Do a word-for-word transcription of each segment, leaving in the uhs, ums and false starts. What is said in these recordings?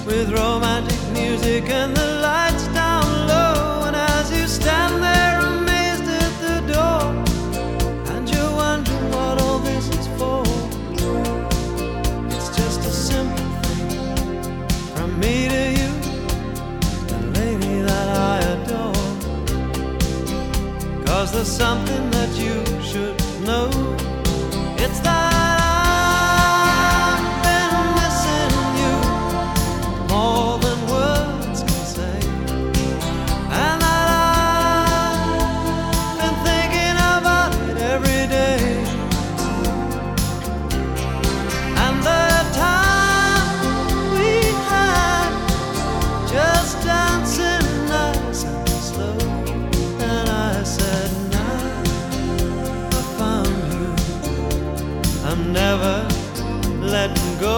with romantic music and the lights down low. And as you stand there amazed at the door, and you're wondering what all this is for, it's just a simple thing from me to you, the lady that I adore. 'Cause there's something that you should know. It's that I'm never letting go.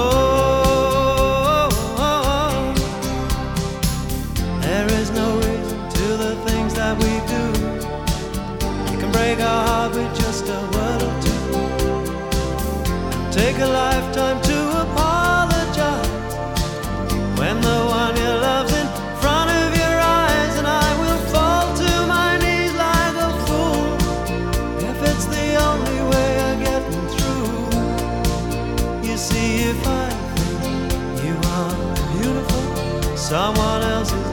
There is no reason to the things that we do. We can break our heart with just a word or two. Take a lifetime to apologize when the one you love's in front of your eyes. And I will fall to my knees like a fool if it's the only way of getting through. See, if I think you are beautiful, someone else is